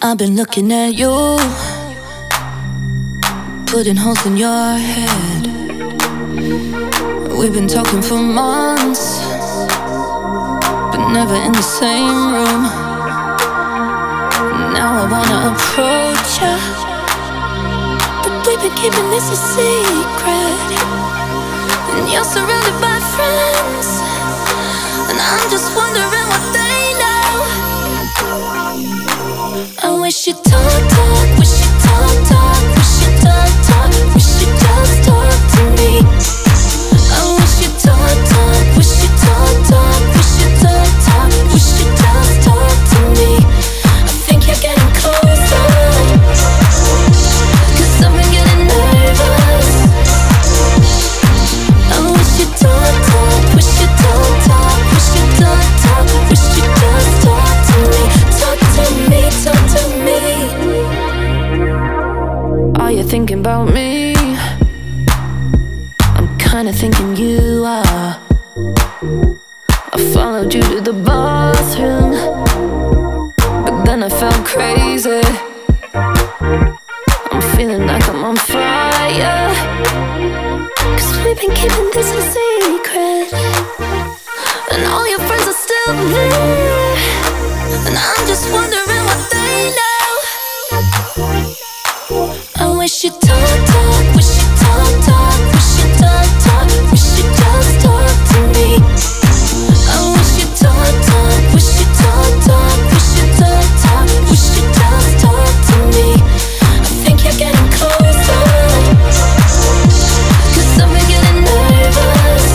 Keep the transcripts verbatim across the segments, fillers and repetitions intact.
I've been looking at you, putting holes in your head. We've been talking for months, but never in the same room. Now I wanna approach you, but we've been keeping this a secret. And you're surrounded by friends, and I'm just wondering what they know. I wish you'd talk, talk, wish you'd talk, talk, wish you'd talk, talk, wish you'd just talk to me. I wish you'd talk, talk, wish you'd talk, talk, wish you'd talk, talk, wish you'd just talk to me. I think you're getting closer, 'cause I've been getting nervous. I wish you'd talk, talk, wish you'd talk, talk, wish you'd talk, talk, wish you'd just talk to me. Talk to me, talk to me. Are you thinking about me? I'm kinda thinking you are. I followed you to the bathroom, but then I felt crazy. I'm feeling like I'm on fire, 'cause we've been keeping this a secret. And all your friends are still there, and I'm just wondering what they know. I wish you'd talk, talk, wish you'd talk, talk, wish you'd talk, talk, wish you'd just talk to me. I wish you'd talk, talk, wish you'd talk, talk, wish you'd talk, talk, wish you'd just talk to me. I think you're getting closer, 'cause I've been getting nervous.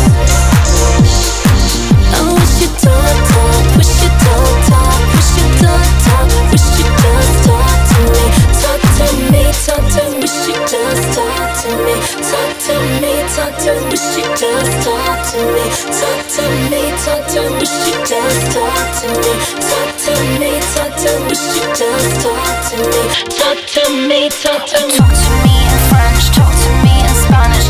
I wish you'd talk, talk, wish you'd talk, talk, wish you'd talk, talk, wish you'd just talk to me. Talk to me, talk to me, wish you'd just talk to me. Talk to me, talk to me, wish you'd just talk to me. Talk to me, talk to me, wish you'd just talk to me. Talk to me, talk to me, wish you'd just talk to me. Talk to me, talk to me. Talk to me in French, talk to me in Spanish.